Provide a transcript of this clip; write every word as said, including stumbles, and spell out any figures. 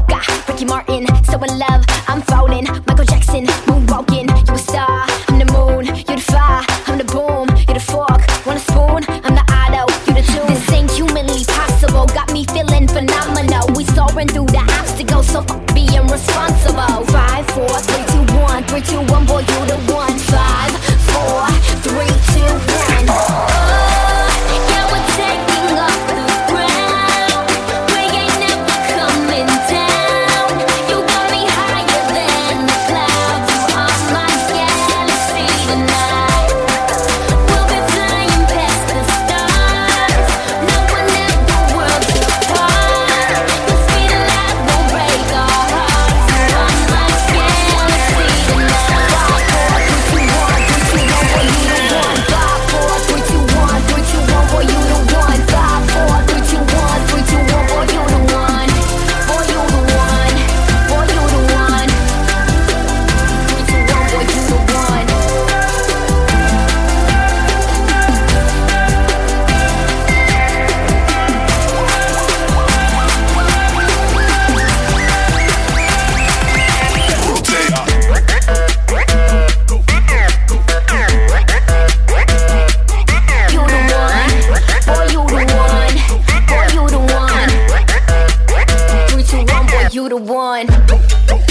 Gaga, Ricky Martin, so in love, I'm falling. Michael Jackson, moonwalking. You a star, I'm the moon. You the fire, I'm the boom. You the fork, want a spoon? I'm the auto, you the tune. This ain't humanly possible, got me feeling phenomenal. We soaring through the obstacles, so fuck being responsible. Five, four, three, two, one, three, two, one, boy, you the one. Five, four, three, two, one. Oh, yeah, we're taking off the ground. We ain't never coming down. You got me higher than the clouds. You are my galaxy tonight. We'll be flying past the stars. No one ever worlds apart. The speed of light will break our hearts. You are my galaxy tonight. Five, four, three, two, one, three, two, one, boy, you the one. Five, four, three, two, one, three, two, one, boy, you the one. Boy, you the one. Boy, you the one. Three, two, one, boy, you the one. You the one. Boy, you the one. Boy, you the one. Three, two, one, boy, you the one.